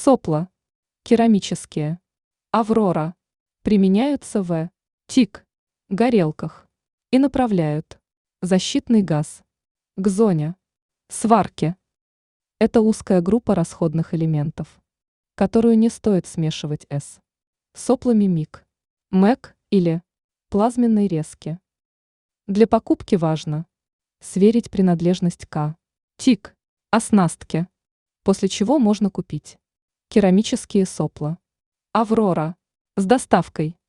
Сопла. Керамические. Аврора. Применяются в ТИК. Горелках. И направляют. Защитный газ. К зоне. Сварки. Это узкая группа расходных элементов, которую не стоит смешивать с соплами МИГ, МЭК или плазменной резки. Для покупки важно сверить принадлежность к ТИК, оснастке, после чего можно купить керамические сопла. Аврора с доставкой.